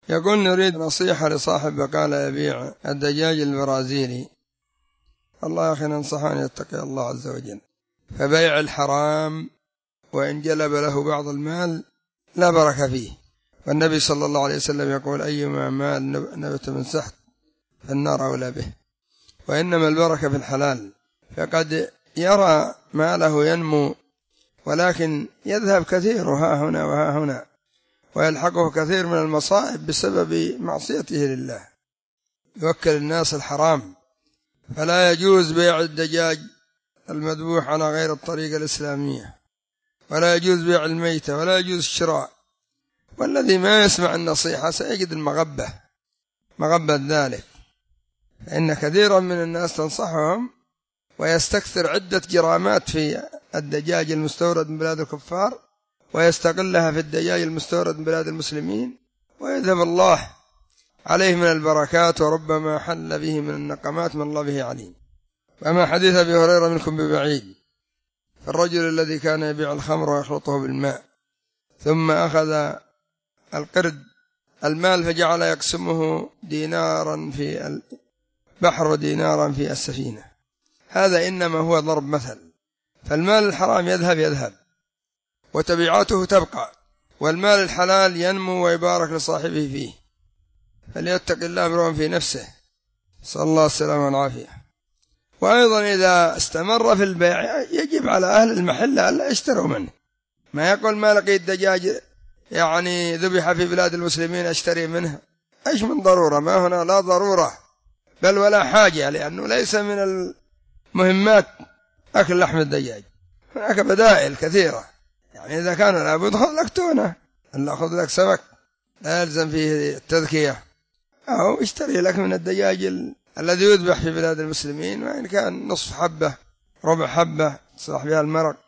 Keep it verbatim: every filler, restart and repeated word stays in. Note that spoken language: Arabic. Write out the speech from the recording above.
يقول نريد نصيحة لصاحب بقالة يبيع الدجاج البرازيلي. الله يا أخي ننصحه أن يتقي الله عز وجل، فبيع الحرام وإن جلب له بعض المال لا بركة فيه، والنبي صلى الله عليه وسلم يقول أيما مال نبت من سحت فالنار أولى به، وإنما البركة في الحلال. فقد يرى ماله ينمو ولكن يذهب كثير ها هنا وها هنا، ويلحقه كثير من المصائب بسبب معصيته لله، يوكل الناس الحرام. فلا يجوز بيع الدجاج المذبوح على غير الطريقة الإسلامية، ولا يجوز بيع الميتة، ولا يجوز الشراء. والذي ما يسمع النصيحة سيجد المغبة مغبة ذلك، فإن كثيرا من الناس تنصحهم ويستكثر عدة جرامات في الدجاج المستورد من بلاد الكفار، ويستقلها في الدجاج المستورد من بلاد المسلمين، ويذهب الله عليه من البركات، وربما حل به من النقمات من الله به عليم. وما حديث أبي هريرة منكم ببعيد، فالرجل الذي كان يبيع الخمر ويخلطه بالماء ثم أخذ القرد المال فجعل يقسمه دينارا في البحر ودينارا في السفينة، هذا إنما هو ضرب مثل. فالمال الحرام يذهب يذهب وتبعاته تبقى، والمال الحلال ينمو ويبارك لصاحبه فيه، فليتق الله امرؤ في نفسه، صلى الله السلامة والعافية. وأيضا إذا استمر في البيع يجب على أهل المحل ألا يشتروا منه، ما يقول ما لقيت دجاج يعني ذبح في بلاد المسلمين أشتري منه، إيش من ضرورة؟ ما هنا لا ضرورة بل ولا حاجة، لأنه ليس من المهمات أكل لحم الدجاج، هناك بدائل كثيرة. يعني إذا كان لابد خذ لك تونة، ألا خذ لك سمك لا يلزم فيه التذكية، أو اشتري لك من الدجاج ال... الذي يذبح في بلاد المسلمين، وإن كان نصف حبة ربع حبة تصلح بها المرق.